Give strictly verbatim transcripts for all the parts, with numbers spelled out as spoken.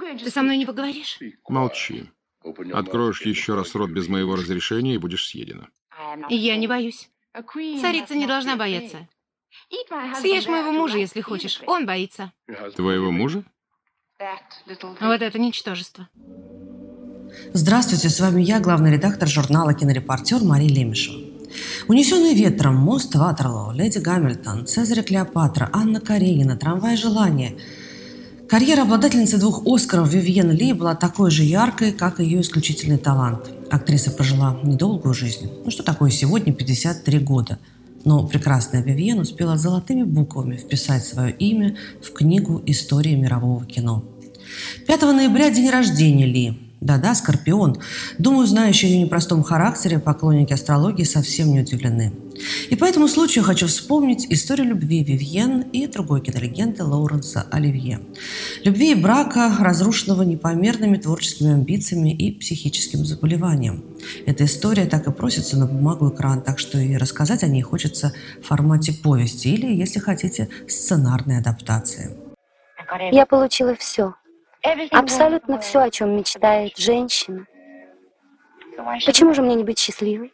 Ты со мной не поговоришь? Молчи. Откроешь еще раз рот без моего разрешения и будешь съедена. Я не боюсь. Царица не должна бояться. Съешь моего мужа, если хочешь. Он боится. Твоего мужа? Вот это ничтожество. Здравствуйте, с вами я, главный редактор журнала «Кинорепортер» Мария Лемешева. «Унесенный ветром», «Мост Ватерлоо», «Леди Гамильтон», «Цезарь и Клеопатра», «Анна Каренина», «Трамвай желания». Карьера обладательницы двух «Оскаров» Вивьен Ли была такой же яркой, как и ее исключительный талант. Актриса прожила недолгую жизнь. Ну что такое сегодня, пятьдесят три года. Но прекрасная Вивьен успела золотыми буквами вписать свое имя в книгу истории мирового кино. пятого ноября день рождения Ли. Да-да, Скорпион. Думаю, знающие ее непростом характере, поклонники астрологии совсем не удивлены. И по этому случаю хочу вспомнить историю любви Вивьен и другой кинолегенды Лоуренса Оливье. Любви и брака, разрушенного непомерными творческими амбициями и психическим заболеванием. Эта история так и просится на бумагу экран, так что и рассказать о ней хочется в формате повести или, если хотите, сценарной адаптации. Я получила все. Абсолютно все, о чем мечтает женщина. Почему же мне не быть счастливой?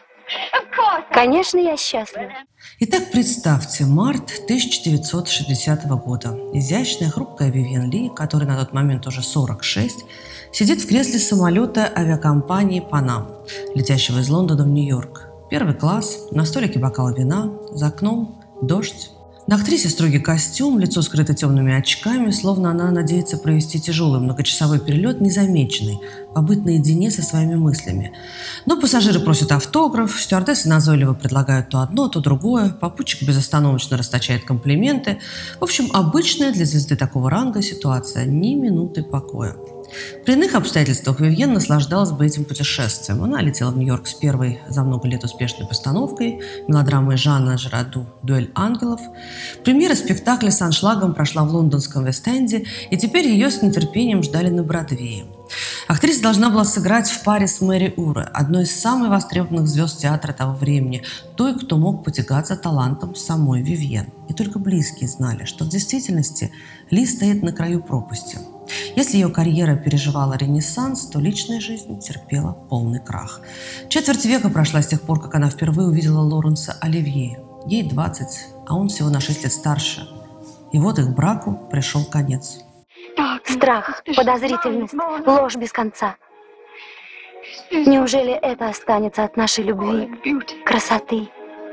Конечно, я счастлива. Итак, представьте, март тысяча девятьсот шестидесятого года. Изящная, хрупкая Вивьен Ли, которой на тот момент уже сорок шесть, сидит в кресле самолета авиакомпании «Панам», летящего из Лондона в Нью-Йорк. Первый класс, на столике бокал вина, за окном дождь. На актрисе строгий костюм, лицо скрыто темными очками, словно она надеется провести тяжелый многочасовой перелет незамеченный, побыть наедине со своими мыслями. Но пассажиры просят автограф, стюардессы назойливо предлагают то одно, то другое, попутчик безостановочно расточает комплименты. В общем, обычная для звезды такого ранга ситуация, ни минуты покоя. При иных обстоятельствах Вивьен наслаждалась бы этим путешествием. Она летела в Нью-Йорк с первой за много лет успешной постановкой мелодрамы Жана Жираду «Дуэль ангелов». Премьера спектакля с аншлагом прошла в лондонском Вест-Энде, и теперь ее с нетерпением ждали на Бродвее. Актриса должна была сыграть в паре с Мэри Уре, одной из самых востребованных звезд театра того времени, той, кто мог потягаться талантом самой Вивьен. И только близкие знали, что в действительности Ли стоит на краю пропасти. Если ее карьера переживала ренессанс, то личная жизнь терпела полный крах. Четверть века прошла с тех пор, как она впервые увидела Лоуренса Оливье. Ей двадцать, а он всего на шесть лет старше. И вот их браку пришел конец. Страх, подозрительность, ложь без конца. Неужели это останется от нашей любви, красоты,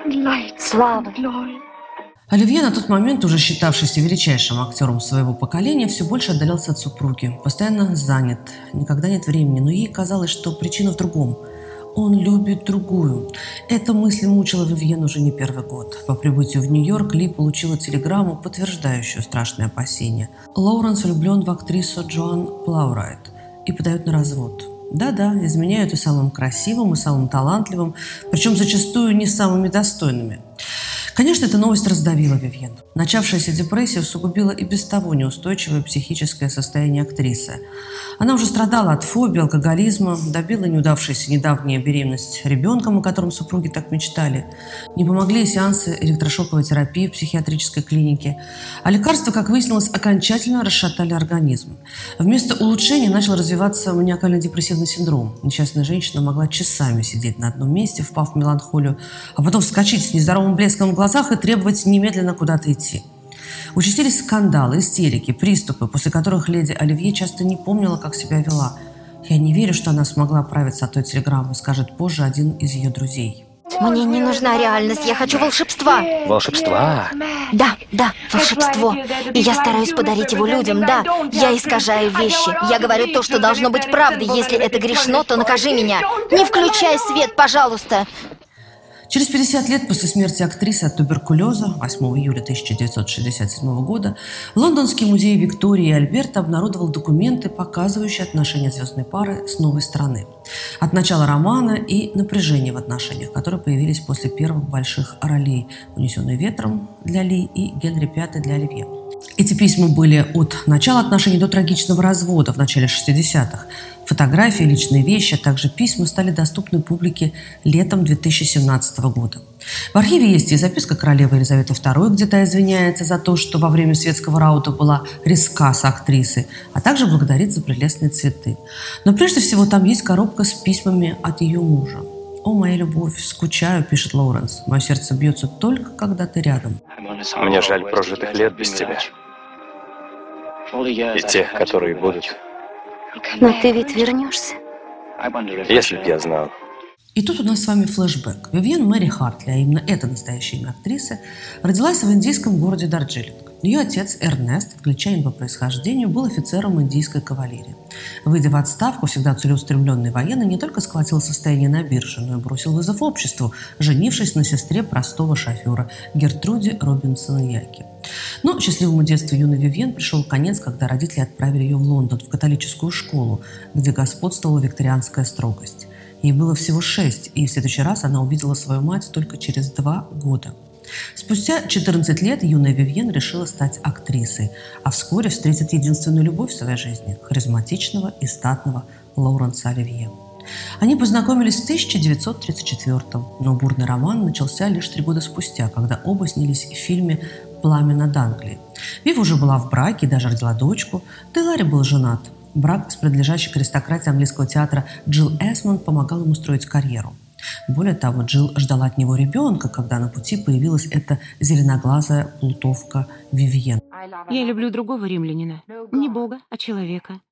славы? Оливье, на тот момент уже считавшийся величайшим актером своего поколения, все больше отдалялся от супруги. Постоянно занят, никогда нет времени, но ей казалось, что причина в другом. Он любит другую. Эта мысль мучила Вивьен уже не первый год. По прибытию в Нью-Йорк Ли получила телеграмму, подтверждающую страшные опасения. Лоуренс влюблен в актрису Джоан Плаурайт и подает на развод. Да-да, изменяют и самым красивым, и самым талантливым, причем зачастую не самыми достойными. Конечно, эта новость раздавила Вивьен. Начавшаяся депрессия усугубила и без того неустойчивое психическое состояние актрисы. Она уже страдала от фобии, алкоголизма, добила неудавшаяся недавняя беременность ребенком, о котором супруги так мечтали. Не помогли и сеансы электрошоковой терапии в психиатрической клинике. А лекарства, как выяснилось, окончательно расшатали организм. Вместо улучшения начал развиваться маниакально-депрессивный синдром. Несчастная женщина могла часами сидеть на одном месте, впав в меланхолию, а потом вскочить с нездоровым блеском в глазах и требовать немедленно куда-то идти. Участились скандалы, истерики, приступы, после которых леди Оливье часто не помнила, как себя вела. «Я не верю, что она смогла оправиться от той телеграммы», скажет позже один из ее друзей. Мне не нужна реальность, я хочу волшебства. Волшебства? Да, да, волшебство. И я стараюсь подарить его людям, да. Я искажаю вещи. Я говорю то, что должно быть правдой. Если это грешно, то накажи меня. Не включай свет, пожалуйста. Через пятьдесят лет после смерти актрисы от туберкулеза, восьмого июля тысяча девятьсот шестьдесят седьмого года, Лондонский музей Виктории и Альберта обнародовал документы, показывающие отношения звездной пары с новой страны. От начала романа и напряжения в отношениях, которые появились после первых больших ролей «Унесенный ветром» для Ли и «Генри Пятый» для Оливье. Эти письма были от начала отношений до трагичного развода в начале шестидесятых. Фотографии, личные вещи, а также письма стали доступны публике летом две тысячи семнадцатого года. В архиве есть и записка королевы Елизаветы второй, где та извиняется за то, что во время светского раута была резка с актрисой, а также благодарит за прелестные цветы. Но прежде всего там есть коробка с письмами от ее мужа. «О, моя любовь, скучаю», — пишет Лоуренс. «Мое сердце бьется только, когда ты рядом». Мне жаль прожитых лет без тебя. И тех, которые будут. Но ты ведь вернешься. Если б я знал. И тут у нас с вами флешбэк. Вивьен Мэри Хартли, а именно это настоящее имя актрисы, родилась в индийском городе Дарджилинг. Ее отец Эрнест, англичанин по происхождению, был офицером индийской кавалерии. Выйдя в отставку, всегда целеустремленный военный не только сколотил состояние на бирже, но и бросил вызов обществу, женившись на сестре простого шофера Гертруде Робинсон Яки. Но счастливому детству юной Вивьен пришел конец, когда родители отправили ее в Лондон, в католическую школу, где господствовала викторианская строгость. Ей было всего шесть, и в следующий раз она увидела свою мать только через два года. Спустя четырнадцать лет юная Вивьен решила стать актрисой, а вскоре встретит единственную любовь в своей жизни – харизматичного и статного Лоуренса Оливье. Они познакомились в тысяча девятьсот тридцать четвёртом, но бурный роман начался лишь три года спустя, когда оба снялись в фильме «Пламя над Англией». Вив уже была в браке и даже родила дочку, да и Ларри был женат. Брак с принадлежащей к аристократии английского театра Джилл Эсмонд помогал ему строить карьеру. Более того, Джилл ждала от него ребенка, когда на пути появилась эта зеленоглазая плутовка Вивьен. Я люблю другого римлянина. Не бога, а человека.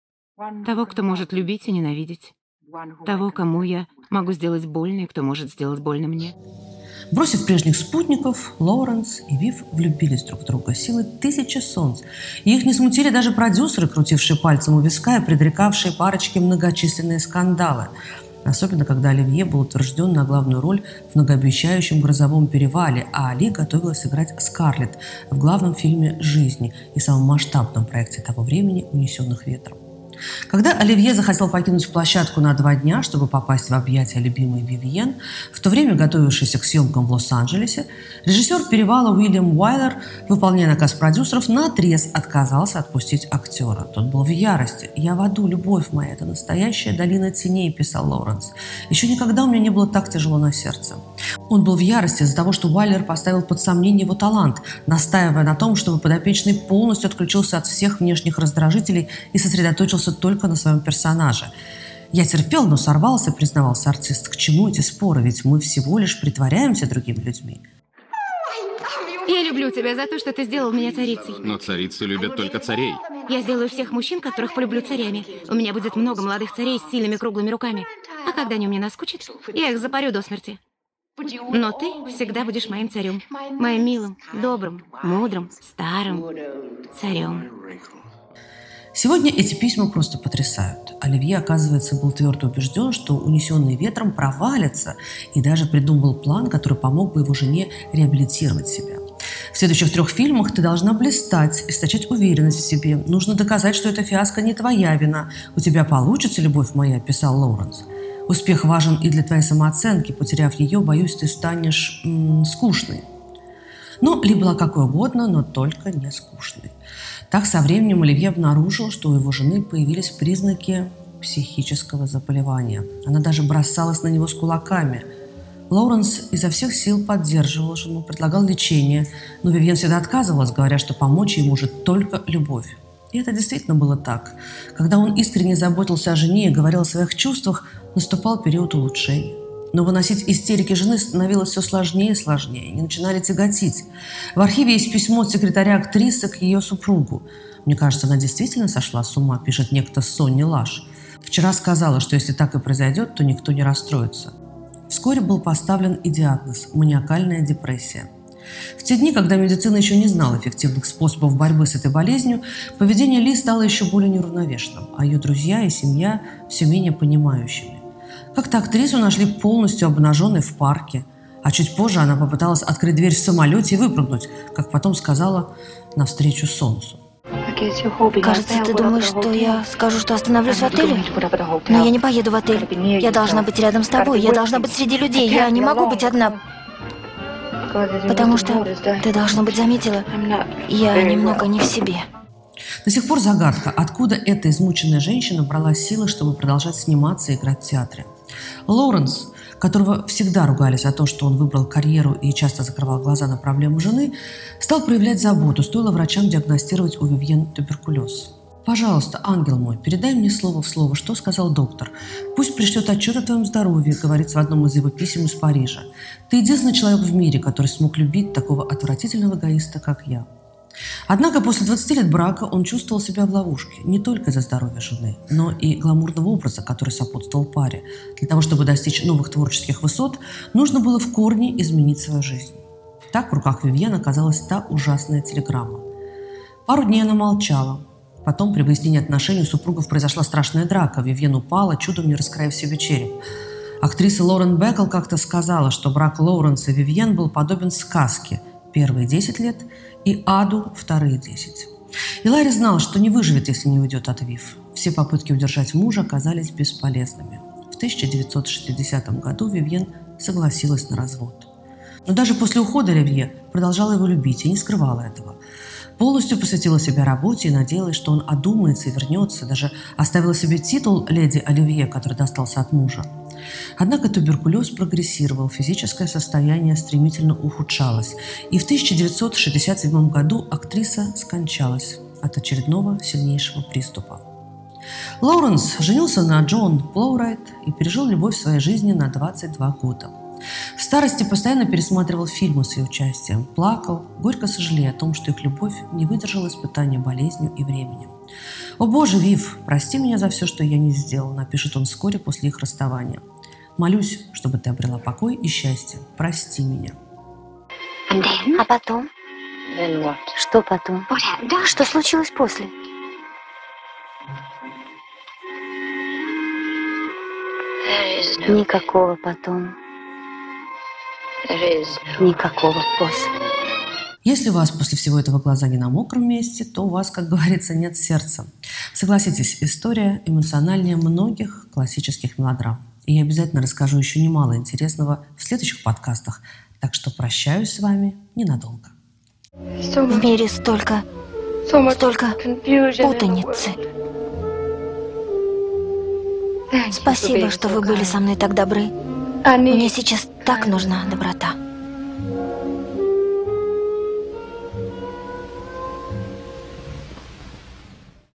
Того, кто может любить и ненавидеть. Того, кому я могу сделать больно, и кто может сделать больно мне. Бросив прежних спутников, Лоуренс и Вив влюбились друг в друга силой тысячи солнц. И их не смутили даже продюсеры, крутившие пальцем у виска и предрекавшие парочке многочисленные скандалы. Особенно, когда Оливье был утвержден на главную роль в многообещающем «Грозовом перевале», а Али готовилась играть Скарлетт в главном фильме «Жизни» и самом масштабном проекте того времени «Унесенных ветром». Когда Оливье захотел покинуть площадку на два дня, чтобы попасть в объятия любимой Вивьен, в то время готовившейся к съемкам в Лос-Анджелесе, режиссер «Перевала» Уильям Уайлер, выполняя наказ продюсеров, наотрез отказался отпустить актера. Тот был в ярости. «Я в аду, любовь моя, это настоящая долина теней», – писал Лоуренс. «Еще никогда у меня не было так тяжело на сердце». Он был в ярости из-за того, что Уайлер поставил под сомнение его талант, настаивая на том, чтобы подопечный полностью отключился от всех внешних раздражителей и сосредоточился только на своем персонаже. «Я терпел, но сорвался», — признавался артист. «К чему эти споры? Ведь мы всего лишь притворяемся другими людьми». Я люблю тебя за то, что ты сделал меня царицей. Но царицы любят только царей. Я сделаю всех мужчин, которых полюблю, царями. У меня будет много молодых царей с сильными круглыми руками. А когда они мне наскучат, я их запарю до смерти. Но ты всегда будешь моим царем. Моим милым, добрым, мудрым, старым царем. Сегодня эти письма просто потрясают. Оливье, оказывается, был твердо убежден, что «Унесенный ветром» провалится, и даже придумал план, который помог бы его жене реабилитировать себя. В следующих трех фильмах ты должна блистать, источать уверенность в себе. Нужно доказать, что эта фиаско не твоя вина. У тебя получится, любовь моя, писал Лоуренс. Успех важен и для твоей самооценки. Потеряв ее, боюсь, ты станешь м- скучной. Ну, либо была какой угодно, но только не скучной. Так со временем Оливье обнаружил, что у его жены появились признаки психического заболевания. Она даже бросалась на него с кулаками. Лоуренс изо всех сил поддерживал жену, предлагал лечение, но Вивьен всегда отказывалась, говоря, что помочь ей может только любовь. И это действительно было так. Когда он искренне заботился о жене и говорил о своих чувствах, наступал период улучшения. Но выносить истерики жены становилось все сложнее и сложнее. Они начинали тяготить. В архиве есть письмо от секретаря актрисы к ее супругу. «Мне кажется, она действительно сошла с ума», пишет некто Сонни Лаш. «Вчера сказала, что если так и произойдет, то никто не расстроится». Вскоре был поставлен и диагноз – маниакальная депрессия. В те дни, когда медицина еще не знала эффективных способов борьбы с этой болезнью, поведение Ли стало еще более неуравновешенным, а ее друзья и семья все менее понимающими. Как-то актрису нашли полностью обнаженной в парке, а чуть позже она попыталась открыть дверь в самолете и выпрыгнуть, как потом сказала, навстречу солнцу. Кажется, ты думаешь, что я скажу, что остановлюсь в отеле? Но я не поеду в отель. Я должна быть рядом с тобой, я должна быть среди людей, я не могу быть одна. Потому что, ты, должно быть, заметила, я немного не в себе. До сих пор загадка, откуда эта измученная женщина брала силы, чтобы продолжать сниматься и играть в театре. Лоуренс, которого всегда ругали за то, что он выбрал карьеру и часто закрывал глаза на проблему жены, стал проявлять заботу, стоило врачам диагностировать у Вивьен туберкулез. «Пожалуйста, ангел мой, передай мне слово в слово, что сказал доктор. Пусть пришлет отчет о твоем здоровье», — говорится в одном из его писем из Парижа. «Ты единственный человек в мире, который смог любить такого отвратительного эгоиста, как я». Однако после двадцати лет брака он чувствовал себя в ловушке не только из-за здоровья жены, но и гламурного образа, который сопутствовал паре. Для того, чтобы достичь новых творческих высот, нужно было в корне изменить свою жизнь. Так в руках Вивьен оказалась та ужасная телеграмма. Пару дней она молчала. Потом при выяснении отношений у супругов произошла страшная драка. Вивьен упала, чудом не раскроив себе череп. Актриса Лорен Беккел как-то сказала, что брак Лоуренса и Вивьен был подобен сказке первые десять лет и аду вторые десять. И Ларри знал, что не выживет, если не уйдет от Вив. Все попытки удержать мужа оказались бесполезными. В тысяча девятьсот шестидесятом году Вивьен согласилась на развод. Но даже после ухода Оливье продолжала его любить и не скрывала этого. Полностью посвятила себя работе и надеялась, что он одумается и вернется. Даже оставила себе титул леди Оливье, который достался от мужа. Однако туберкулез прогрессировал, физическое состояние стремительно ухудшалось. И в тысяча девятьсот шестьдесят седьмом году актриса скончалась от очередного сильнейшего приступа. Лоуренс женился на Джоан Плоурайт и пережил любовь в своей жизни на двадцать два года. В старости постоянно пересматривал фильмы с ее участием, плакал, горько сожалея о том, что их любовь не выдержала испытания болезнью и временем. «О боже, Вив, прости меня за все, что я не сделал», — напишет он вскоре после их расставания. «Молюсь, чтобы ты обрела покой и счастье. Прости меня». А потом? Что потом? Что случилось после? Никакого потом. Никакого после. Если у вас после всего этого глаза не на мокром месте, то у вас, как говорится, нет сердца. Согласитесь, история эмоциональнее многих классических мелодрам. И я обязательно расскажу еще немало интересного в следующих подкастах. Так что прощаюсь с вами ненадолго. В мире столько, столько путаницы. Спасибо, что вы были со мной так добры. Мне сейчас так нужна доброта.